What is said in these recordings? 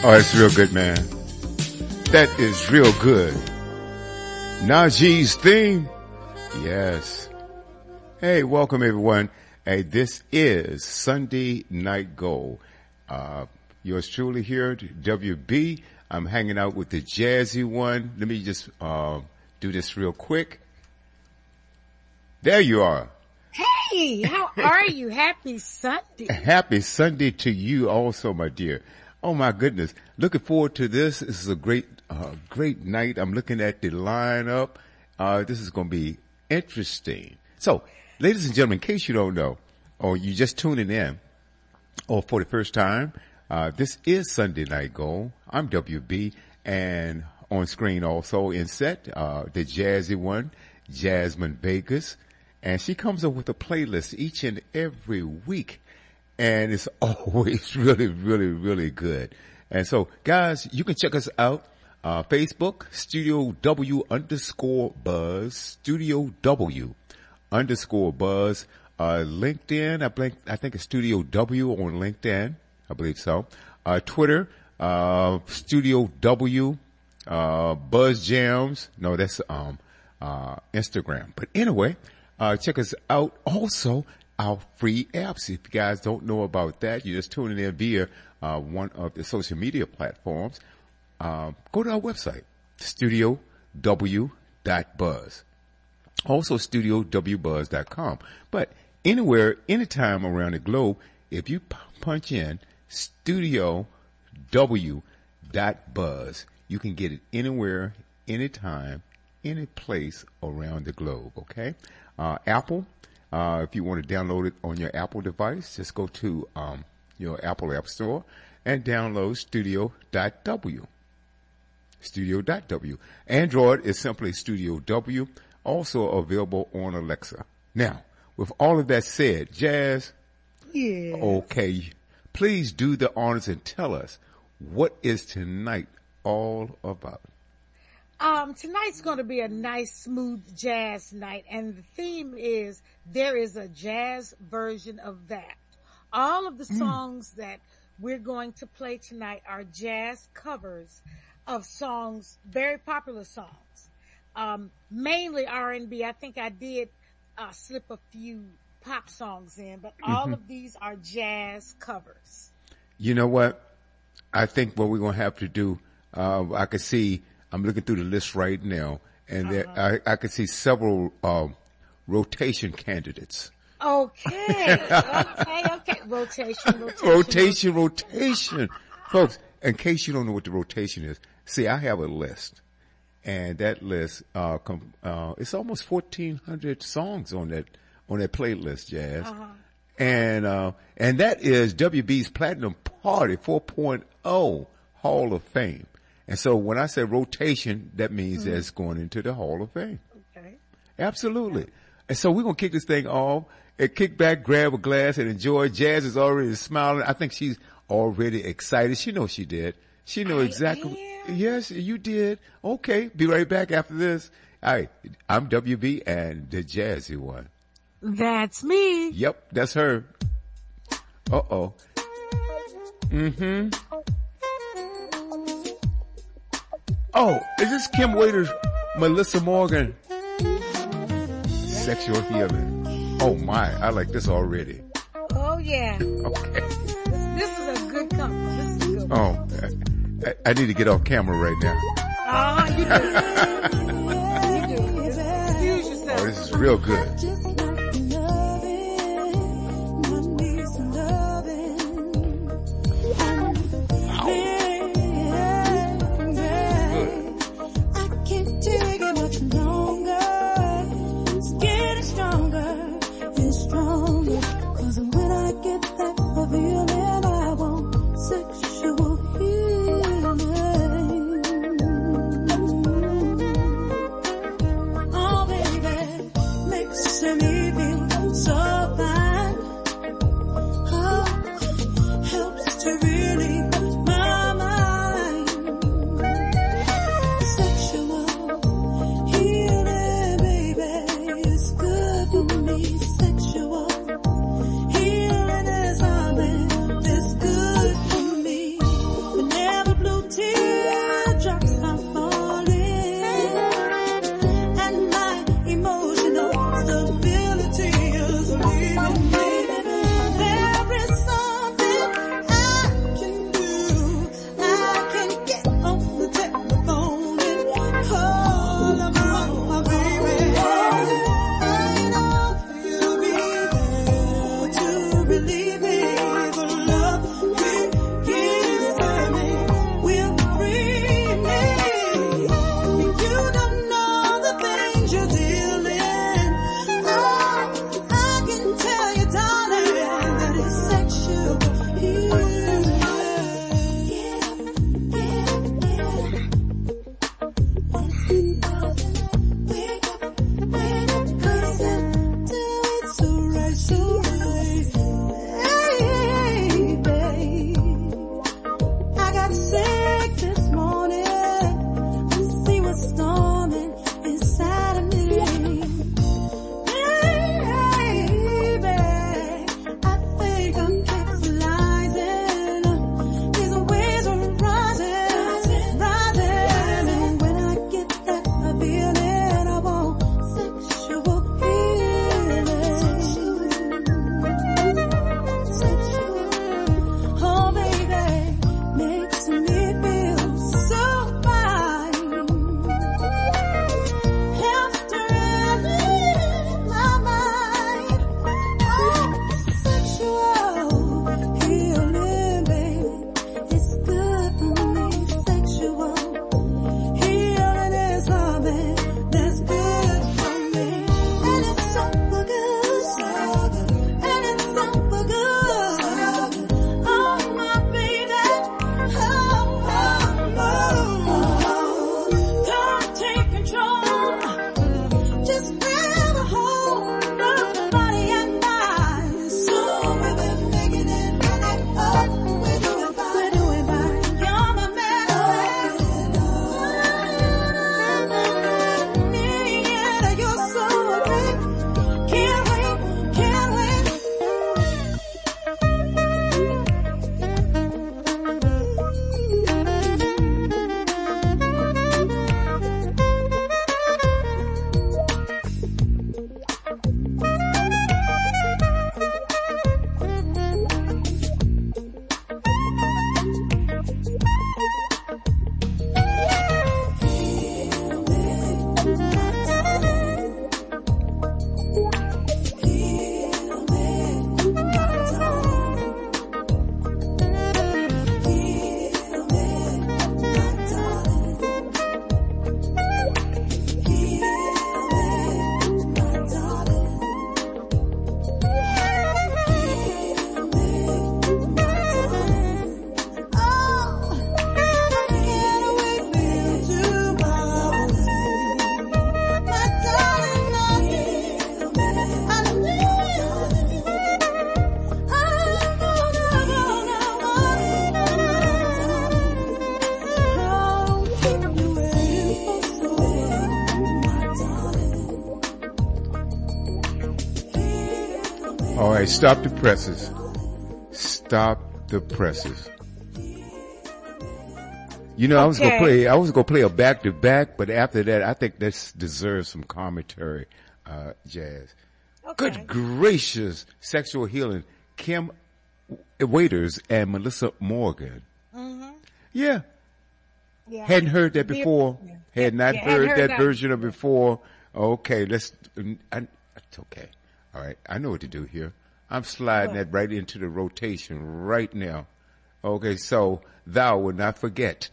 Oh, that's real good, man. That is real good. Najee's theme. Yes. Hey, welcome everyone. Hey, this is Sunday Night Gold. Yours truly here, WB. I'm hanging out with the jazzy one. Let me just do this real quick. There you are. Hey, how are you? Happy Sunday. Happy Sunday to you also, my dear. Oh my goodness. Looking forward to this. This is a great night. I'm looking at the lineup. This is going to be interesting. So, ladies and gentlemen, in case you don't know, or you just tuning in, or for the first time, this is Sunday Night Gold. I'm WB, and on screen also in set, the jazzy one, Jasmine Vegas. And she comes up with a playlist each and every week. And it's always really, really, really good. And so, guys, you can check us out, Facebook, Studio W _Buzz, Studio W _Buzz, LinkedIn, I think it's Studio W on LinkedIn, I believe so. Twitter, Studio W, Buzz Jams. No, that's, Instagram. But anyway, check us out. Also, our free apps. If you guys don't know about that, you're just tuning in via one of the social media platforms. Go to our website, StudioW.Buzz. Also, StudioWBuzz.com. But anywhere, anytime around the globe, if you punch in StudioW.Buzz, you can get it anywhere, anytime, any place around the globe. Okay, Apple. If you want to download it on your Apple device, just go to your Apple App Store and download Studio.W. Studio.W. Android is simply Studio W, also available on Alexa. Now, with all of that said, Jazz, Yeah. okay, please do the honors and tell us, what is tonight all about? Tonight's going to be a nice, smooth jazz night, and the theme is there is a jazz version of that. All of the songs that we're going to play tonight are jazz covers of songs, very popular songs, mainly R&B. I think I did slip a few pop songs in, but all of these are jazz covers. You know what? I think what we're going to have to do, I could see, I'm looking through the list right now, and there, I could see several rotation candidates. Okay. Rotation. Folks, in case you don't know what the rotation is, see, I have a list, and that list, it's almost 1,400 songs on that playlist, Jazz. And that is WB's Platinum Party 4.0 Hall of Fame. And so when I say rotation, that means that it's going into the Hall of Fame. Okay. Absolutely. Yeah. And so we're going to kick this thing off and kick back, grab a glass and enjoy. Jazz is already smiling. I think she's already excited. She knows she did. She knows exactly. Yes, you did. Okay. Be right back after this. All right. I'm WB and the jazzy one. That's me. Yep. That's her. Uh-oh. Oh, is this Kim Waiters, Melissa Morgan? Sexual Healing. Oh my, I like this already. Oh yeah. Okay. This is a good company. This is a good one. Oh, I need to get off camera right now. You do. Excuse yourself. Oh, this is real good. All right, stop the presses. Stop the presses. You know, Okay. I was gonna play a back to back, but after that, I think this deserves some commentary, Jazz. Okay. Good gracious, sexual healing. Kim Waiters and Melissa Morgan. Mm-hmm. Yeah. Yeah. Hadn't heard that before. Had not Yeah, hadn't heard heard that that version of before. Okay, it's okay. All right, I know what to do here. I'm sliding that right into the rotation right now. Okay, so thou will not forget.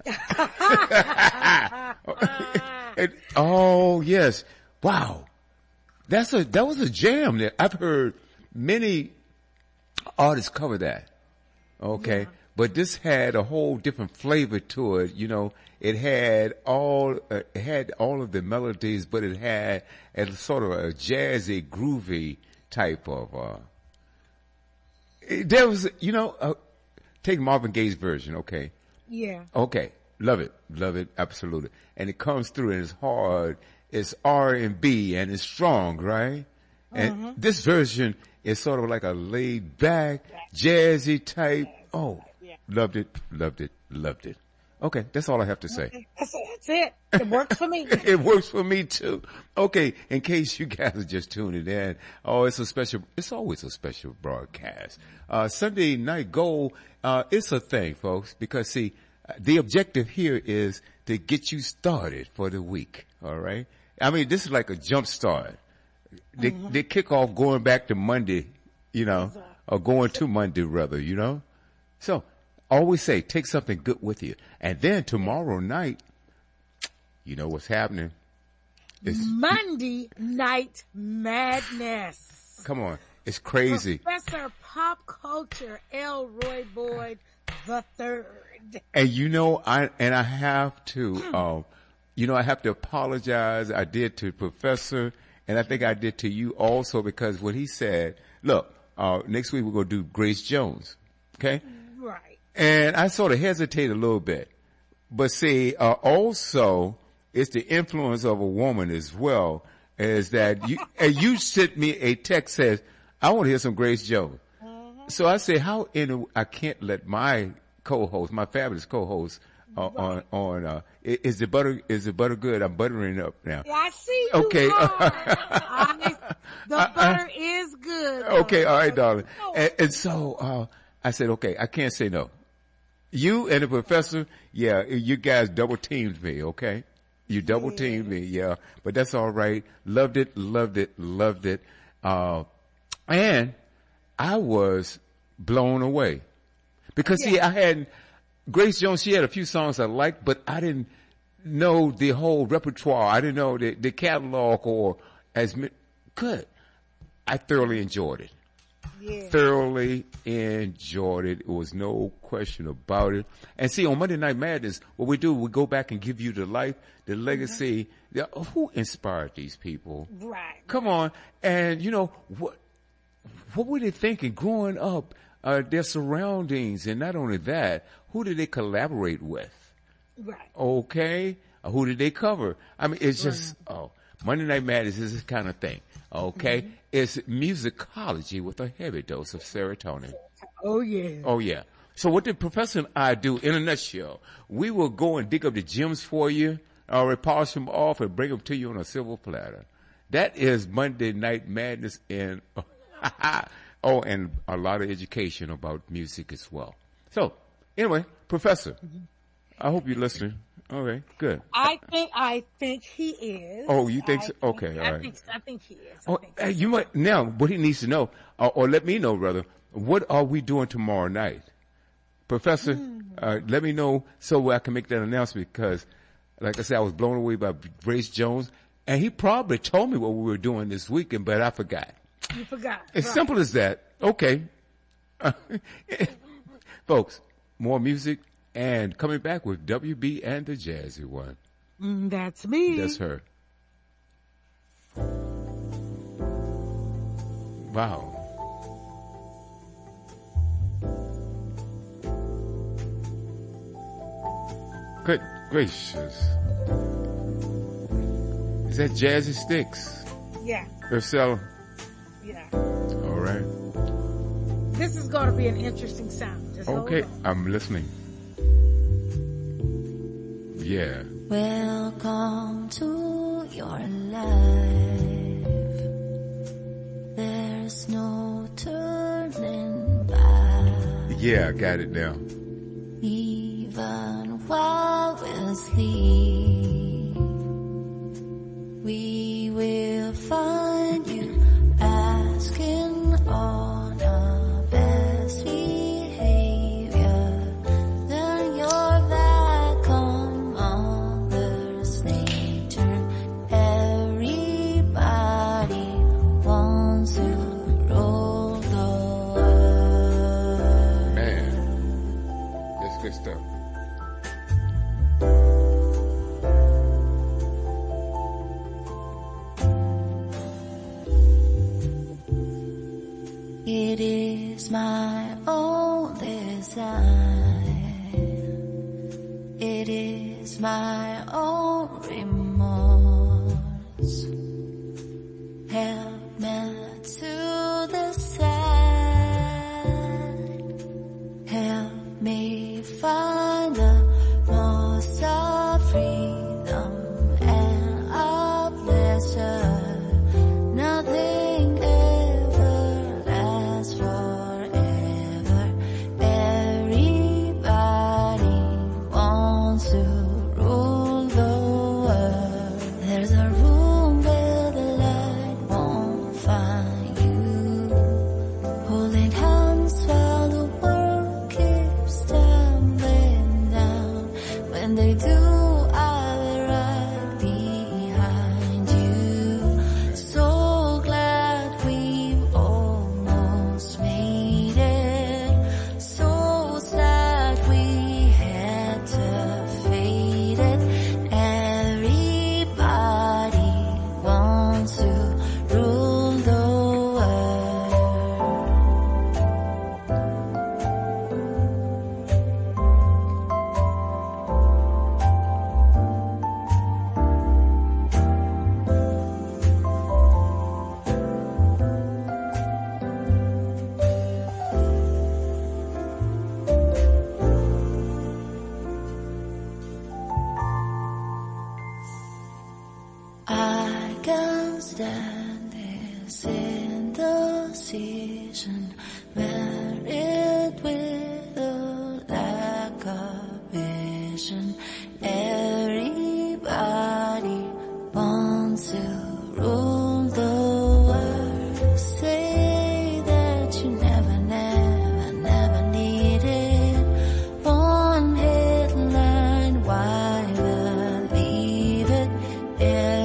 Oh yes, wow, that was a jam. There, I've heard many artists cover that. Okay, but this had a whole different flavor to it. You know, it had all of the melodies, but it had a sort of a jazzy, groovy type of. There was, take Marvin Gaye's version. Okay. Yeah. Okay, love it, absolutely. And it comes through and it's hard, it's R&B and it's strong, right? And this version is sort of like a laid back, jazzy type. Oh, loved it. Okay, that's all I have to say. That's it. It works for me. It works for me too. Okay, in case you guys are just tuning in, it's always a special broadcast. Sunday Night Gold, it's a thing, folks, because see, the objective here is to get you started for the week, alright? I mean, this is like a jump start. They kick off going back to Monday, or going to Monday rather, So, always say, take something good with you. And then tomorrow night, you know what's happening. It's Monday Night Madness. Come on. It's crazy. Professor Pop Culture Elroy Boyd the Third. And I have to, I have to apologize. I did to Professor, and I think I did to you also, because when he said, look, next week we're going to do Grace Jones. Okay? Right. And I sort of hesitate a little bit. But see, also, it's the influence of a woman as well, is that you sent me a text says, I want to hear some Grace Jones. So I say, I can't let my co-host, my fabulous co-host, is the butter good? I'm buttering up now. Yeah, I see you. Okay. The butter is good. Okay. All right, darling. And so, I said, okay, I can't say no. You and the professor, yeah, you guys double teamed me, okay? You double teamed me, yeah. But that's all right. Loved it. And I was blown away. Because see, Grace Jones, she had a few songs I liked, but I didn't know the whole repertoire. I didn't know the catalog or good. I thoroughly enjoyed it. Yeah. Thoroughly enjoyed it. It was no question about it. And see, on Monday Night Madness, what we do, we go back and give you the life, the legacy. Who inspired these people? Right. Come on. And what were they thinking growing up? Their surroundings, and not only that, who did they collaborate with? Right. Okay. Who did they cover? I mean, it's just, Monday Night Madness is this kind of thing. Okay. It's musicology with a heavy dose of serotonin. Oh yeah. Oh yeah. So what did Professor and I do in a nutshell? We will go and dig up the gems for you, or polish them off and bring them to you on a silver platter. That is Monday Night Madness and and a lot of education about music as well. So anyway, Professor, I hope you're listening. Okay, good. I think he is. Oh, you think so? Okay, all right. I think he is. You might now. What he needs to know, or let me know, rather. What are we doing tomorrow night, Professor? Let me know so I can make that announcement. Because, like I said, I was blown away by Grace Jones, and he probably told me what we were doing this weekend, but I forgot. You forgot. As simple as that. Okay, folks. More music. And coming back with WB and the Jazzy One. That's me. That's her. Wow. Good gracious. Is that Jazzy Sticks? Yeah. Ursula? Yeah. All right. This is going to be an interesting sound. Just Okay, hold on. I'm listening. Yeah. Welcome to your life. There's no turning back. Yeah, I got it now. Even while we sleep, we will find you asking on our best behavior. Then you're back on Mother's Nature. Everybody wants to rule the world. Man, that's good stuff. It is my own design. It is my own remorse. Help me to the side. Help me find the most of freedom and of pleasure. Nothing ever lasts forever. Everybody wants to rule the world. There's a room where the light won't find you. Holding hands while the world keeps tumbling down. When they do, I'll be right behind you. So glad we've almost made it. So sad we had to fade it. Everybody wants to rule the world. I can't stand this indecision, married with a lack of vision. Everybody wants to rule the world. Say that you never needed one headline. Why believe it?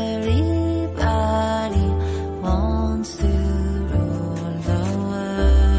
Everybody wants to rule the world.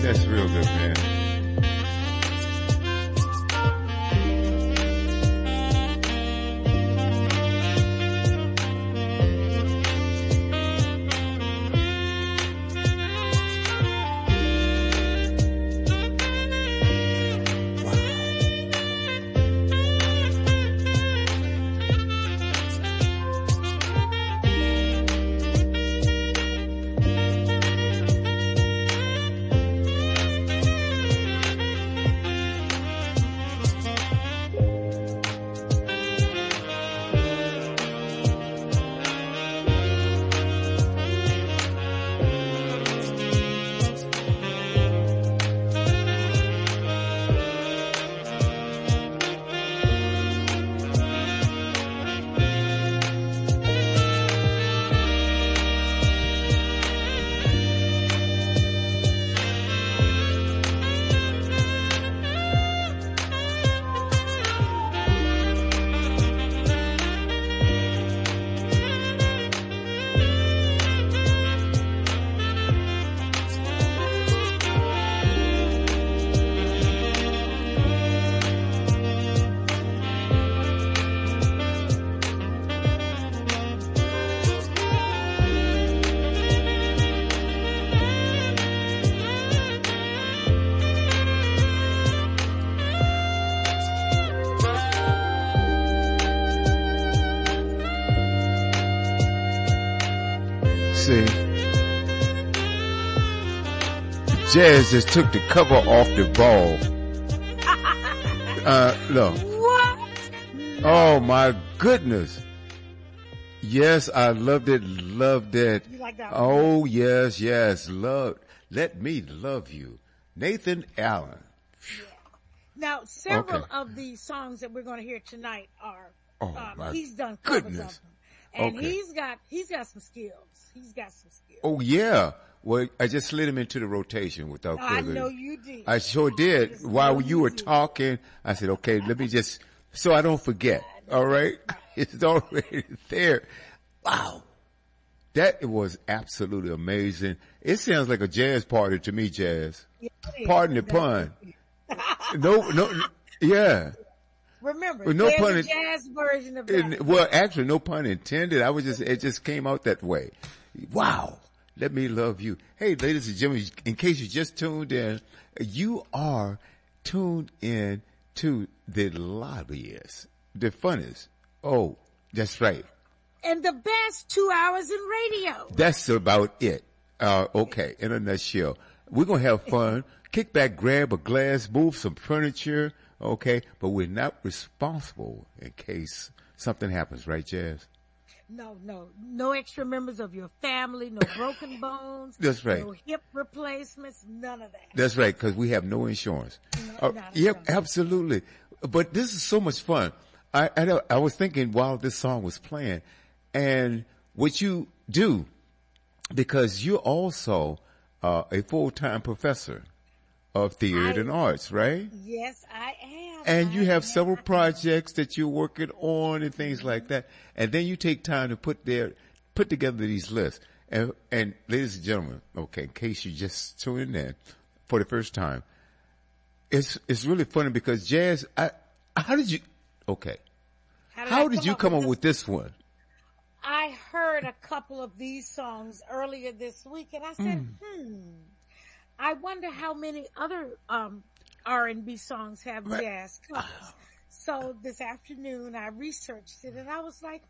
That's real good, man. See, Jazz just took the cover off the ball. Look. What? Oh my goodness. Yes, I loved it. Loved it. You like that one? Oh yes, yes. Love. Let me love you. Nathan Allen. Now, several Okay. of the songs that we're going to hear tonight are, Oh, my he's done covers goodness. of them. And Okay. he's got some skills. He's got some skills. Oh yeah. Well, I just slid him into the rotation without I further. know you did. I sure did. just While know you you were did. talking, I said, okay, let me just, so I don't forget. All right. It's already there. Wow. That was absolutely amazing. It sounds like a jazz party to me, Jazz. Yeah, it is. Pardon the pun. No, yeah. Remember, Well, no there's pun a in- jazz version of that. Well, actually, no pun intended. It just came out that way. Wow. Let me love you. Hey, ladies and gentlemen, in case you just tuned in, you are tuned in to the lobbyist, the funnest. Oh, that's right. And the best 2 hours in radio. That's about it. Okay, in a nutshell. We're going to have fun. Kick back, grab a glass, move some furniture. Okay, but we're not responsible in case something happens, right, Jazz? No extra members of your family, no broken bones. That's right. No hip replacements, none of that. That's right, because we have no insurance. Not at Yep, all. absolutely. But this is so much fun. I was thinking while this song was playing, and what you do, because you're also a full-time professor of theater and arts, right? Yes, I am. And you I have am. several projects that you're working on and things like that. And then you take time to put together these lists. And ladies and gentlemen, okay, in case you just tuned in for the first time, it's really funny because Jazz, how did you come up with this one? I heard a couple of these songs earlier this week, and I said, I wonder how many other R&B songs have Right. jazz covers. So this afternoon, I researched it, and I was like,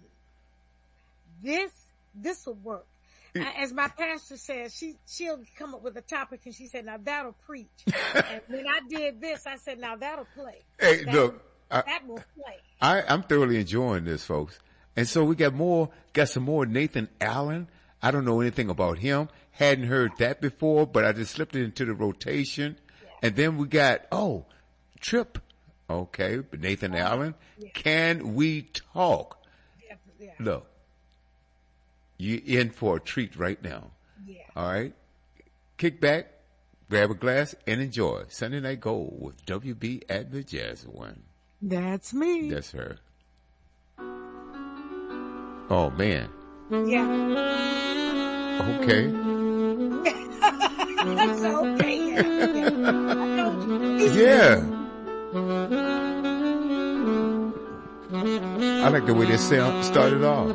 this will work. As my pastor says, she'll come up with a topic, and she said, now that'll preach. And when I did this, I said, now that'll play. Hey, look, That will play. I'm thoroughly enjoying this, folks. And so we got some more Nathan Allen. I don't know anything about him. Hadn't heard that before, but I just slipped it into the rotation. Yeah. And then we got, Trip. Okay, Nathan Allen. Yeah. Can we talk? Yeah. Look, you in for a treat right now. Yeah. All right. Kick back, grab a glass, and enjoy Sunday Night Gold with WB at the Jazz One. That's me. That's her. Oh man. Yeah. Okay. That's okay. Yeah. I like the way they sound started off.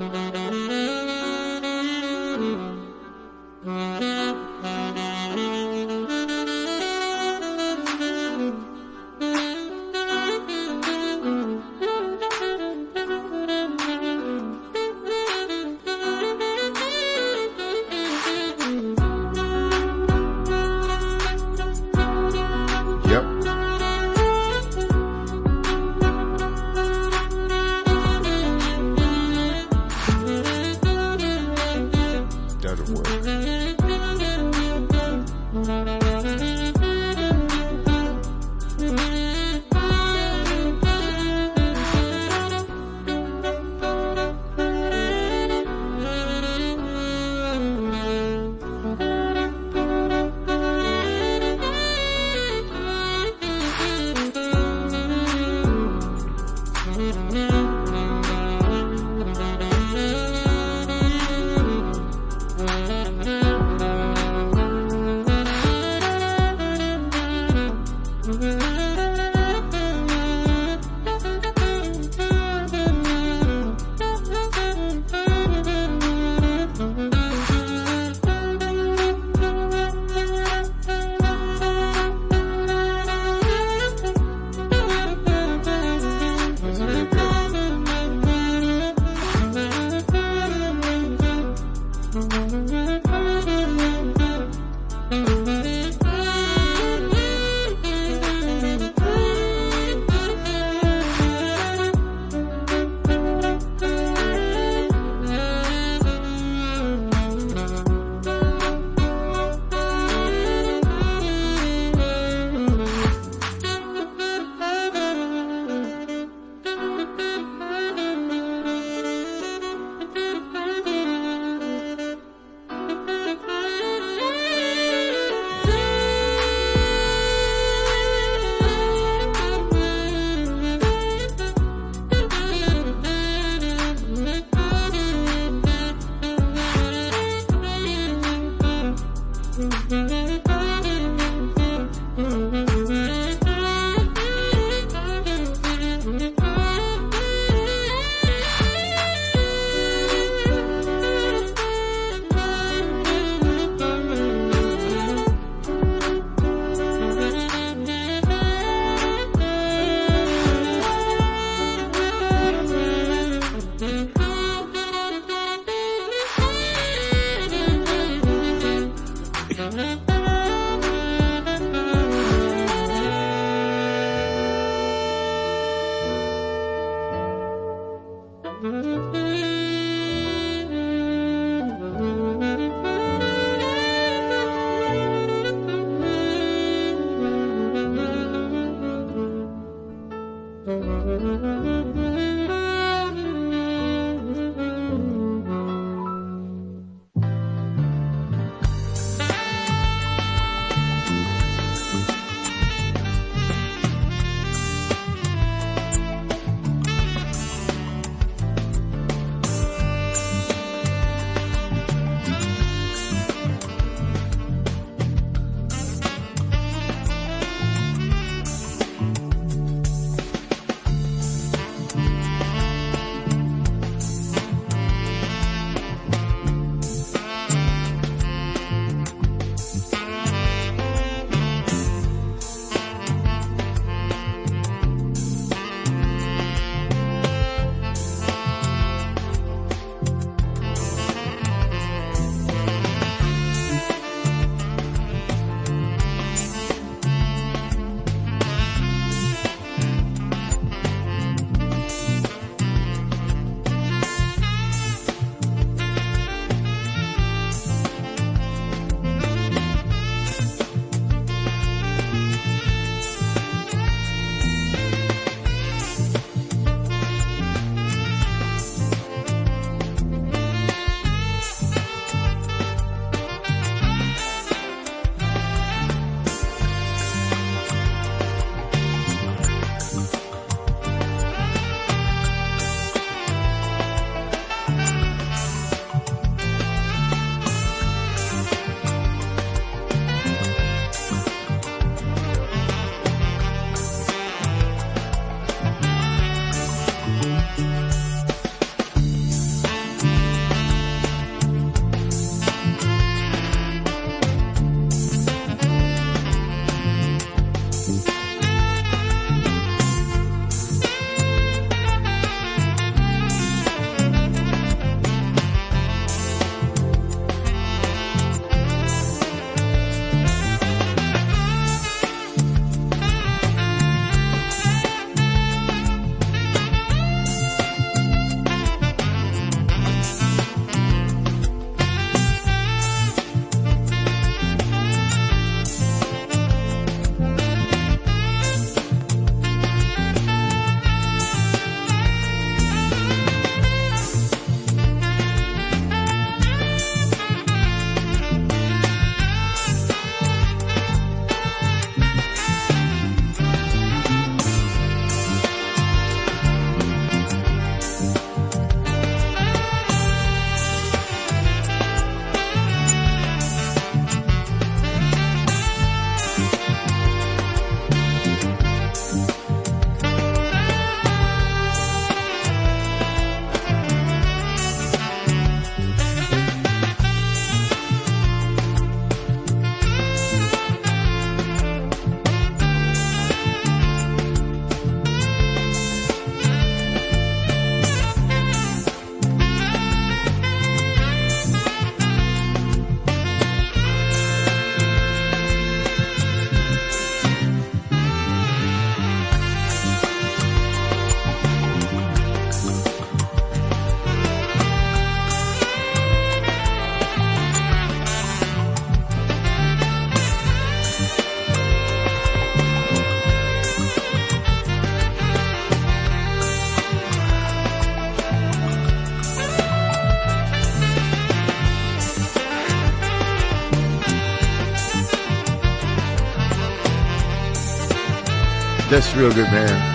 That's real good, man.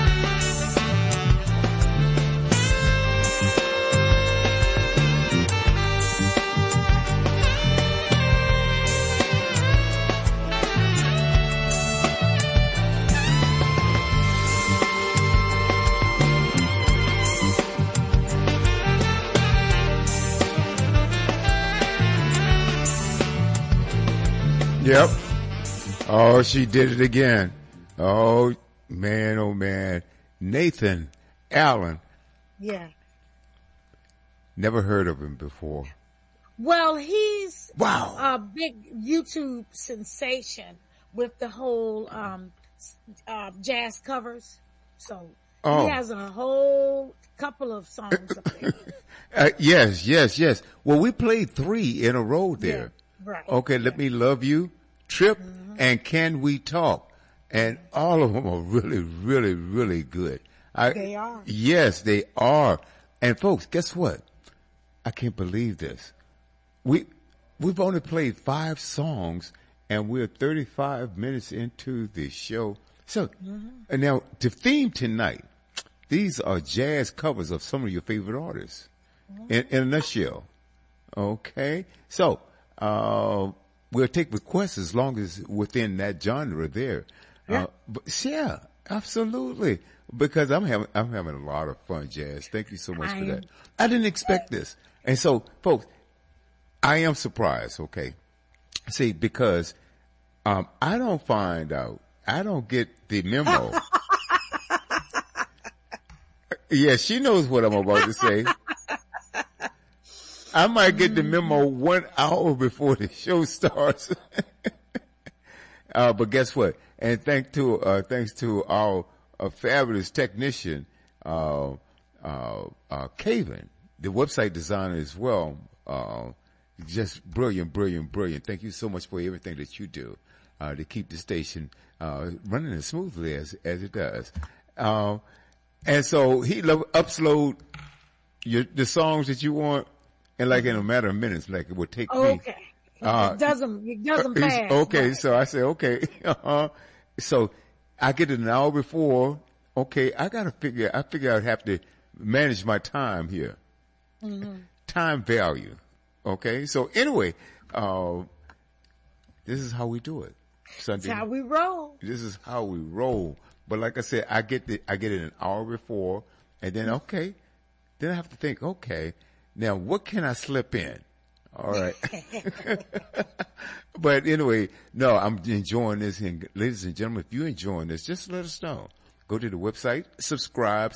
Yep. Oh, she did it again. Oh man. Nathan Allen. Yeah. Never heard of him before. Well, he's Wow. a big YouTube sensation with the whole jazz covers. So Oh. he has a whole couple of songs up there. Yes. Well, we played 3 in a row there. Yeah, right. Okay, Let Me Love You, Trip, and Can We Talk? And all of them are really, really, really good. They are. Yes, they are. And folks, guess what? I can't believe this. We've only played 5 songs, and we're 35 minutes into the show. So, and now the theme tonight, these are jazz covers of some of your favorite artists. In a nutshell. Okay? So, we'll take requests as long as within that genre there. Yeah. Yeah, absolutely. Because I'm having a lot of fun, Jazz. Thank you so much for that. I didn't expect this. And so, folks, I am surprised, okay? See, because, I don't get the memo. Yeah, she knows what I'm about to say. I might get the memo 1 hour before the show starts. But guess what? And thanks to our fabulous technician, Kaven, the website designer as well. Just brilliant. Thank you so much for everything that you do, to keep the station, running as smoothly as it does. And so he upload the songs that you want. And like in a matter of minutes, like it would take me. Okay. It doesn't pass. Okay. Right. So I say, okay. So I get it an hour before. Okay. I figure I'd have to manage my time here. Time value. Okay. So anyway, this is how we do it. Sunday. That's how we roll. This is how we roll. But like I said, I get it an hour before, and then then I have to think, okay, now what can I slip in? All right. But anyway, no, I'm enjoying this. And ladies and gentlemen, if you're enjoying this, just let us know. Go to the website, subscribe.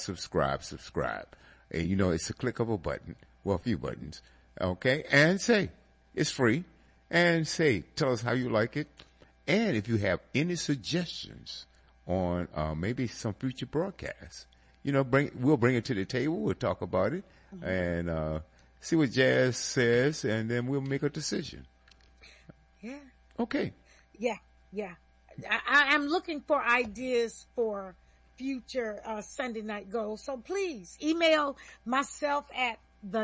And it's a click of a button. Well, a few buttons. Okay. And say, it's free. And tell us how you like it. And if you have any suggestions on, maybe some future broadcasts, we'll bring it to the table. We'll talk about it and, see what Jazz says, and then we'll make a decision. Yeah. Okay. Yeah. I'm looking for ideas for future Sunday Night Goals. So please email myself at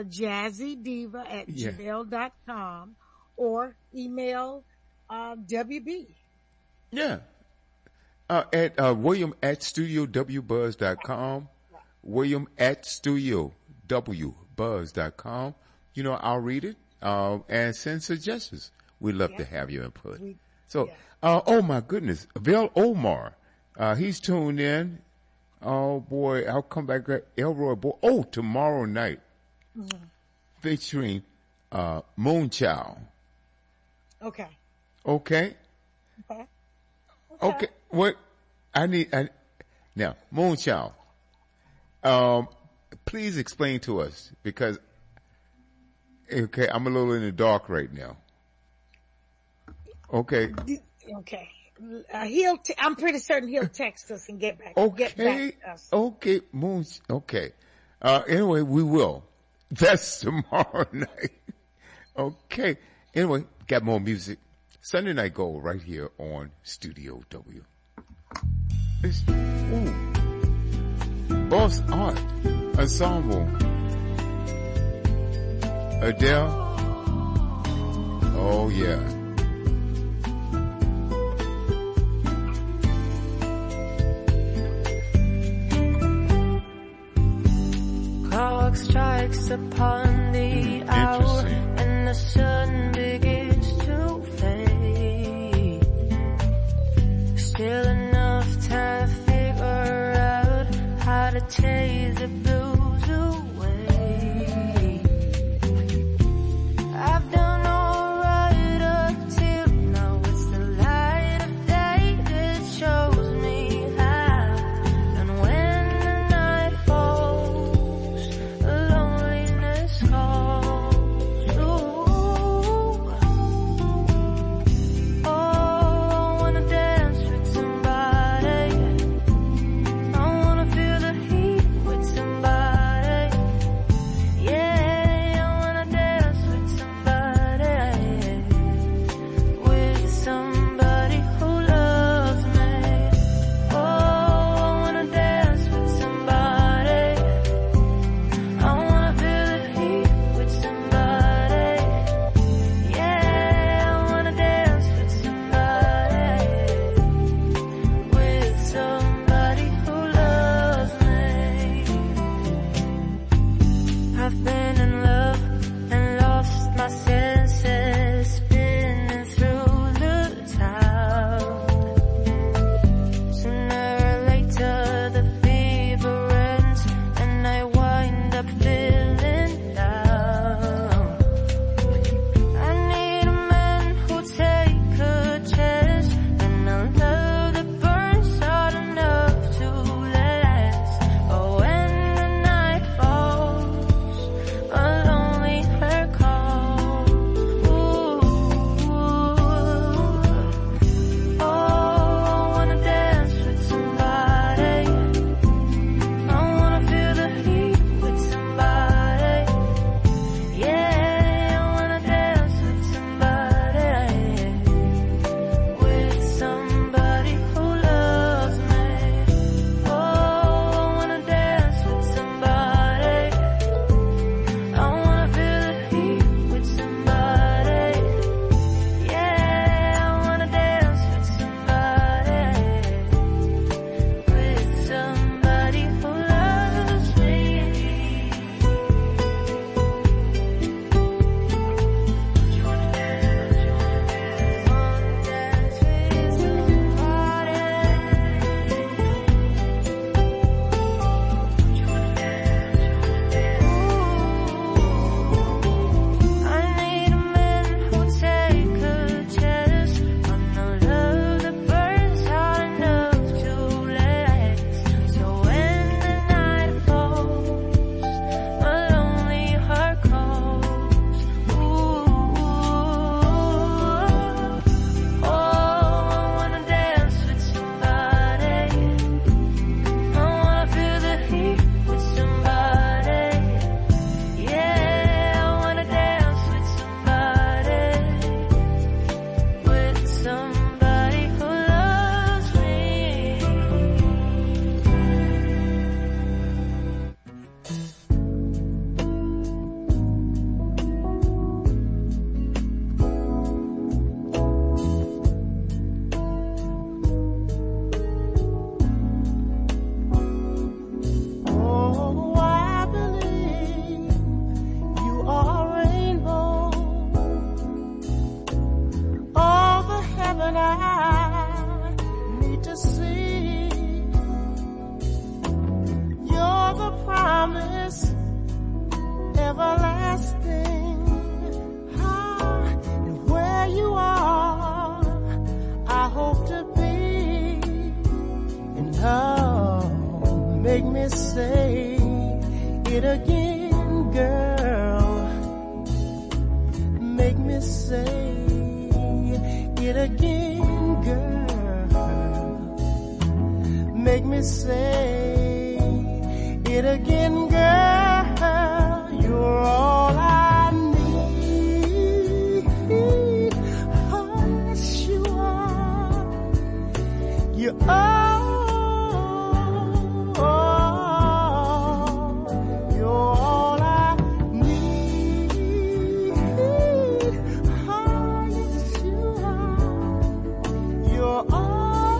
thejazzydiva@gmail.com or email WB. Yeah. At William at StudioWBuzz.com. William at StudioWBuzz.com. I'll read it and send suggestions. We'd love to have your input. Oh my goodness, Bill Omar, he's tuned in. Oh boy, I'll come back. Elroy boy. Oh, tomorrow night, featuring Moonchild. Okay. What now, Moonchild. Please explain to us because, I'm a little in the dark right now. Okay. I'm pretty certain he'll text us and get back. Get back to us. Okay. Anyway, we will. That's tomorrow night. Okay. Anyway, got more music. Sunday Night Gold right here on Studio W. Boss Art Ensemble. Adele. Oh yeah. strikes upon the hour and the sun begins to fade. Still enough time to figure out how to chase the blues away. I've done alright up till now. It's the light of day that shows me how. And when the night falls, loneliness calls. Ooh. Oh, I wanna dance with somebody. I wanna feel the heat with somebody. Yeah, I wanna dance with somebody. With somebody who loves me. Oh, I wanna dance with somebody. I wanna feel the heat with somebody. Yeah, I wanna dance with somebody. With somebody who loves me. I've been in love and lost my senses, spinning through the town. Sooner or later the fever ends and I wind up feeling down. I need a man who'll take a chance and a love that burns hard enough to last. But when the night falls, a lonely heart calls. Ooh. Oh, I wanna dance with somebody. I wanna feel the heat with somebody. Yeah, I wanna dance with somebody. With somebody who loves me. Oh, I wanna dance with somebody. I wanna feel the heat with somebody. Yeah, I wanna dance with somebody. With somebody who loves me. You wanna dance, you wanna dance with somebody. You wanna dance, I need a man who'll take a chance on a love that burns hard enough to last. So when the night falls, a lonely heart calls. Ooh. Oh, I wanna dance with somebody. I wanna feel the heat with somebody. Yeah, I wanna dance with somebody. With somebody who loves me. Oh, I believe you are a rainbow over heaven I need to see. You're the promise everlasting. And where you are, I hope to be. And oh, make me say it again, girl. Make me say it again, girl. Make me say it again, girl. You're all I need. Oh, yes, you are. You're all. You're all I need. Oh, yes, you are. You're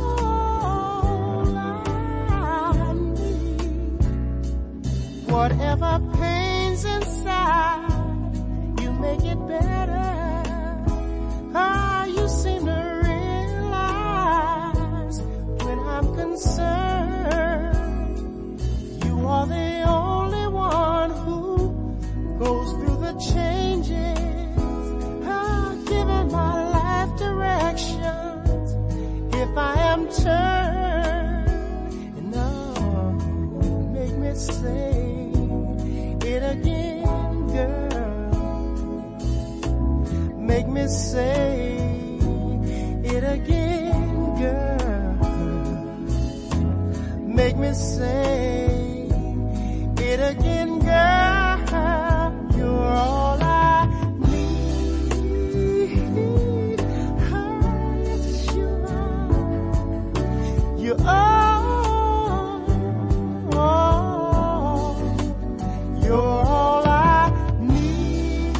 all I need. Whatever say it again, girl. Make me say it again, girl. Make me say it again, girl. You're all I need. Oh, yes, you are. You're you're all I need.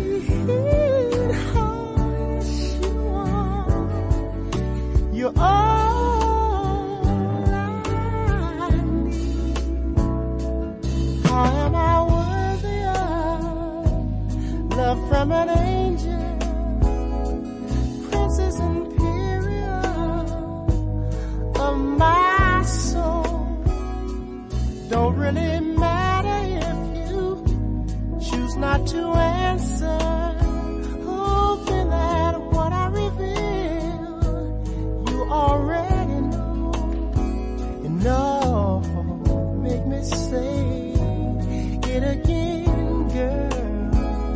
Oh, yes, you are. You're all I need. How am I worthy of love from an angel, princess imperial of my soul? Don't really matter if you choose not to answer. Hoping that what I reveal you already know. You know, make me say it again, girl.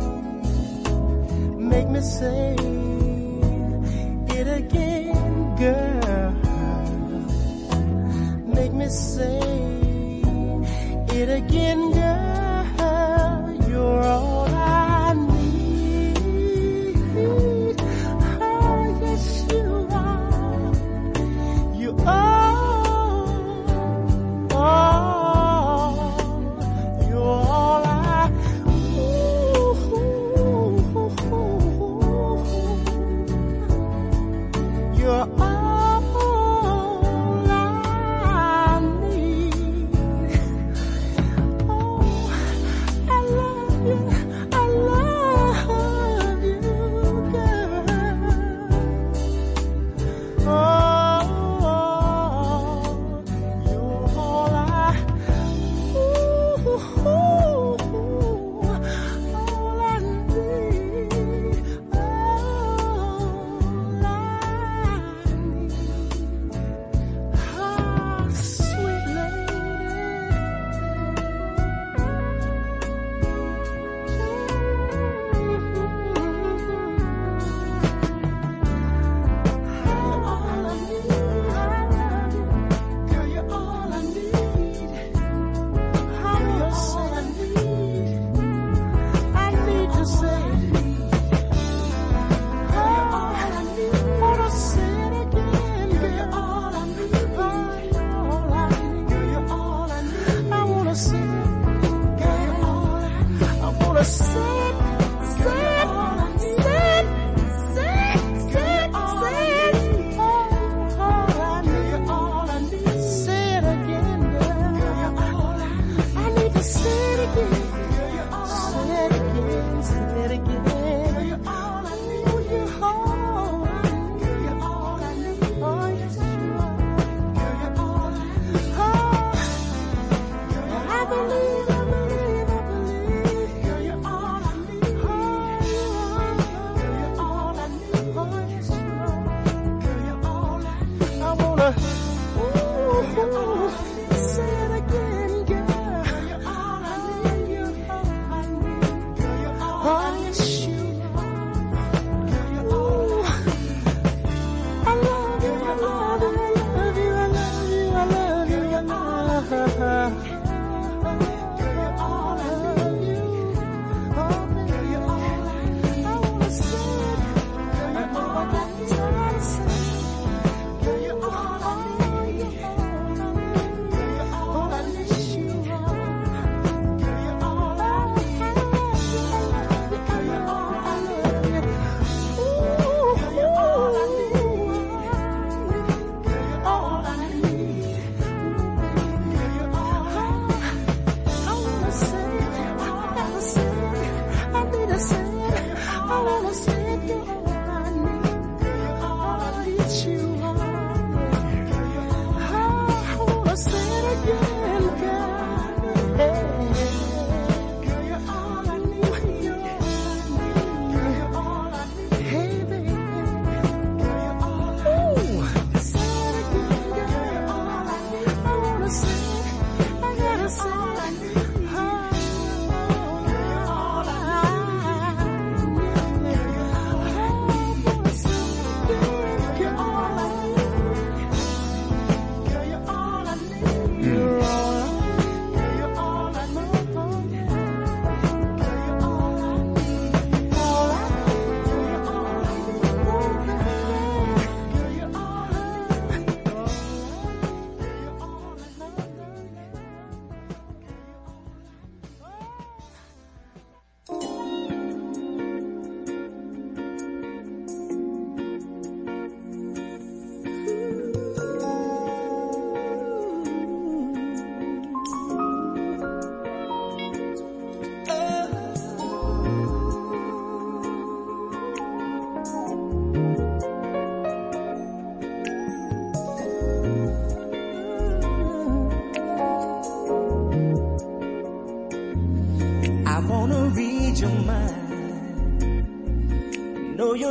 Make me say it again, girl. Make me say it again, girl. You're all I need. Oh, yes, you are. You are. You're all I. You're all I need.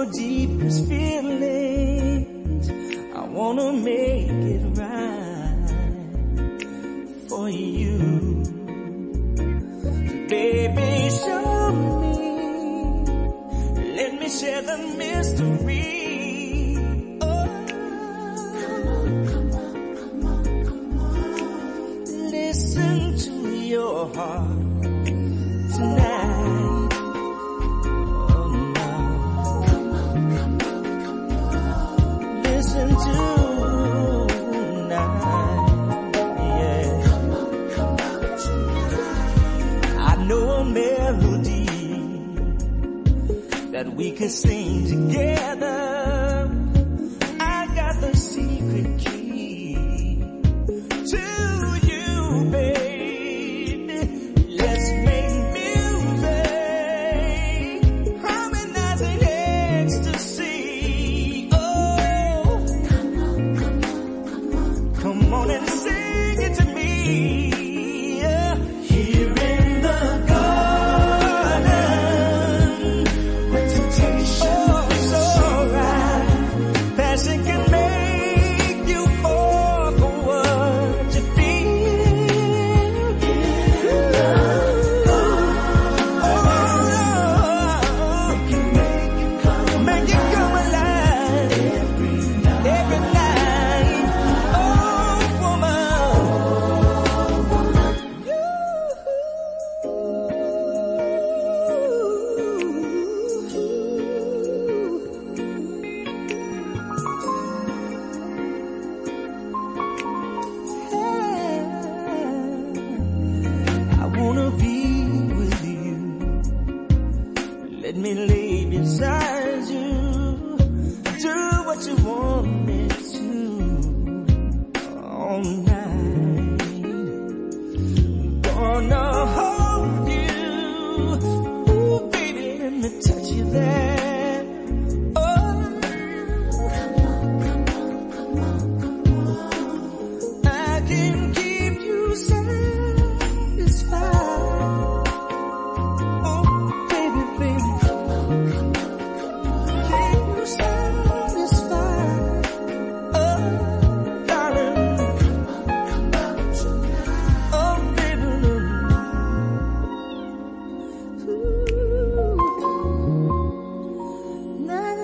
your deepest feelings. I wanna make it right for you. Baby, show me. Let me share the mystery. Oh, come on. Listen to your heart tonight. Oh no. Come on. Listen tonight. Yeah. Come on tonight. I know a melody that we can sing together. I got the secret key to you, baby. Let's make music, harmonizing ecstasy. Oh, come on and sing it to me. Yeah. Here in the garden, oh, so right. Passion can make you fall for what you feel. Make it come alive every night. Oh, woman. I wanna be with you. Let me lay beside you. Do what you want me to all night. Gonna hold you. Ooh, baby, let me touch you there. Oh, I can keep you satisfied. Oh, baby, baby, keep you satisfied. Oh, darling, oh, baby, ooh, na na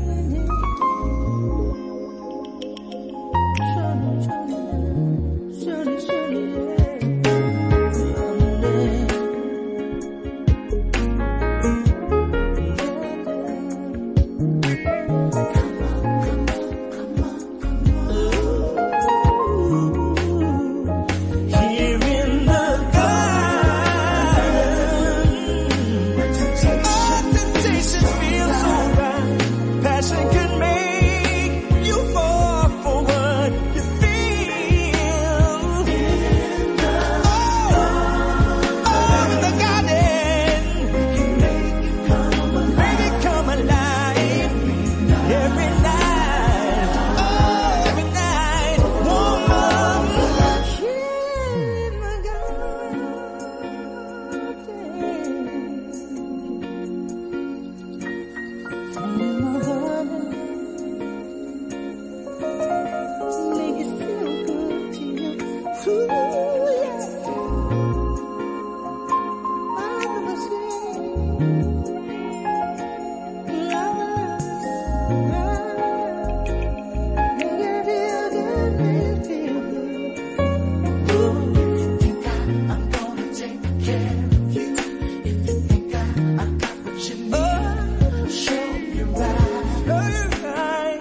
here in the garden, temptation feels so right. Passion can make you fall for what you feel. Oh, in the garden, make it come alive every night. Oh, every night, woman. Here in the garden. Make it feel good to you. Ooh, yeah. Marvelous, yeah. Make it feel good, make it feel good. Ooh, if you think I'm gonna take care of you, if you think I got what you need, show you right. Show you right.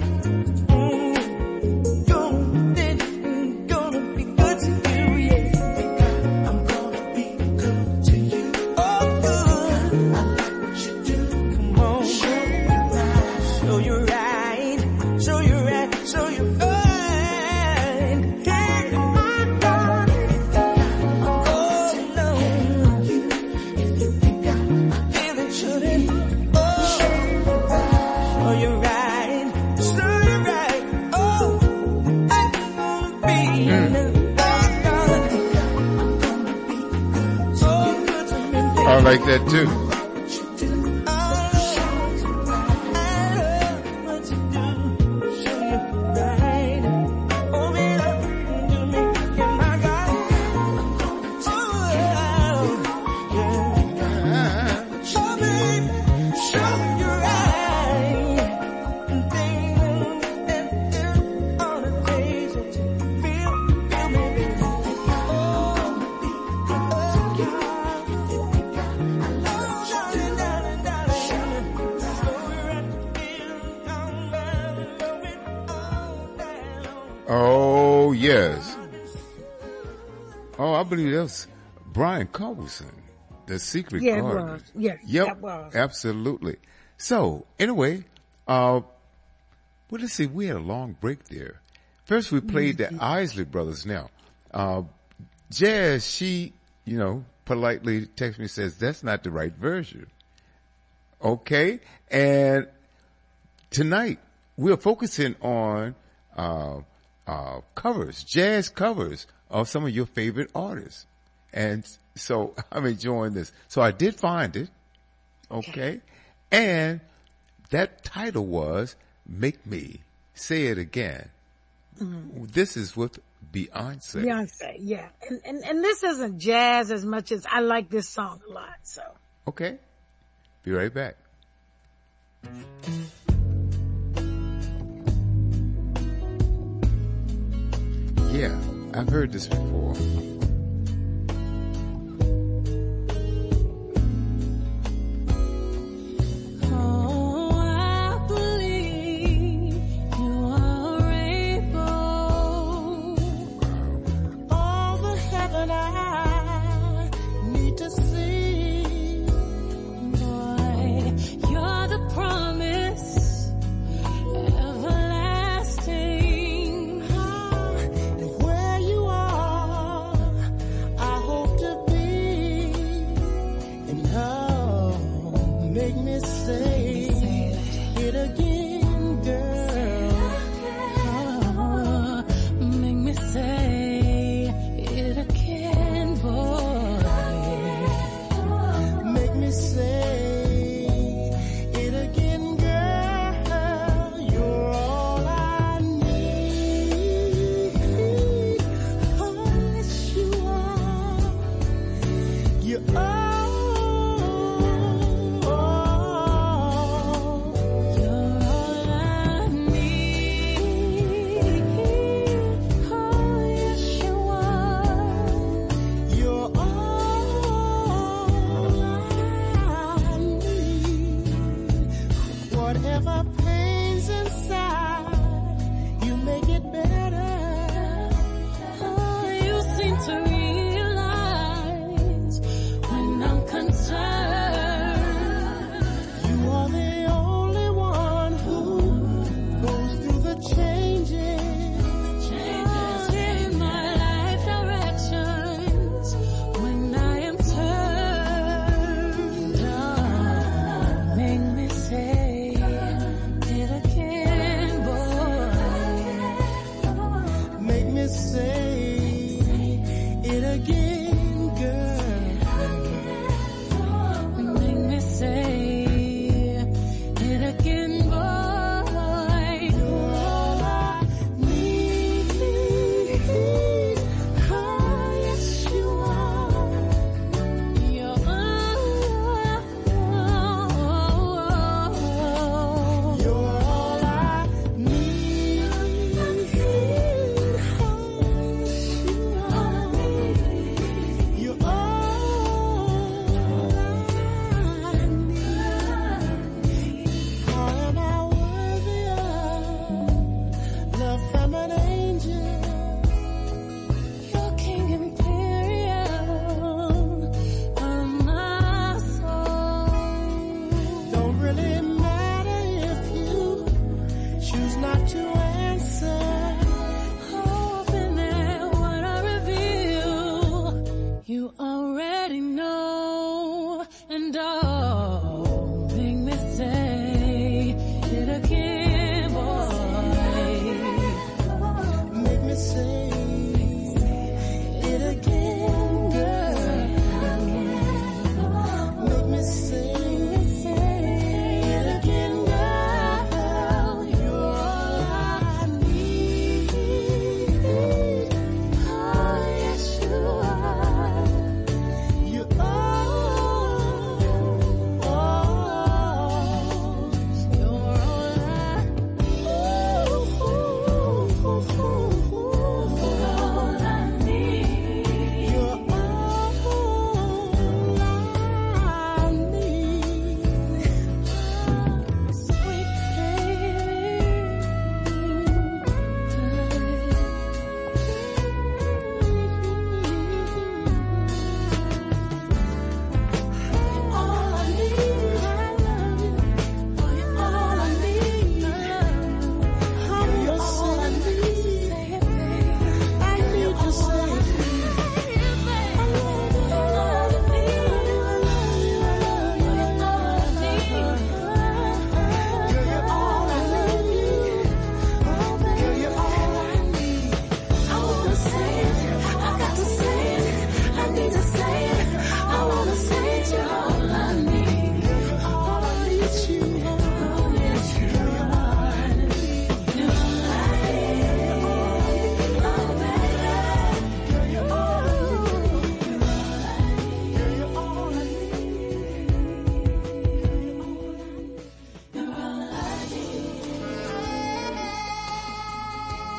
Gonna be good to you, yeah. I'm gonna be good to you. Oh, good. I like what you do. Come on, show you right. Show you right. Show you right. Show you right. Here in my garden. Oh, no. If you think I feel it, shouldn't. Oh, show you right. Show you right. Oh, I'm gonna be in the garden. So good to me. I like that too. I Oh, yes. Oh, I believe that was Brian Culbertson, The Secret Yeah, it Garden. was. Yeah, Yep, that was. absolutely. So, anyway, well, let's see, we had a long break there. First, we played the Isley Brothers. Now, Jazz, she, politely texts me, says, that's not the right version. Okay? And tonight, we're focusing on covers, jazz covers of some of your favorite artists. And so I'm enjoying this. So I did find it. Okay. And that title was Make Me Say It Again. Mm-hmm. This is with Beyonce. Beyonce, yeah. And this isn't jazz as much as I like this song a lot, so. Okay. Be right back. Yeah, I've heard this before. To